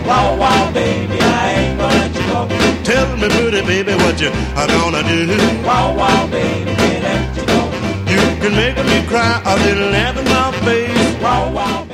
Wow, wow, baby, I ain't gonna let you go. Tell me, pretty baby, what you are gonna do? Wow, wow, baby, can't let you go. You can make me cry, or then laugh in my face. Wow, wow.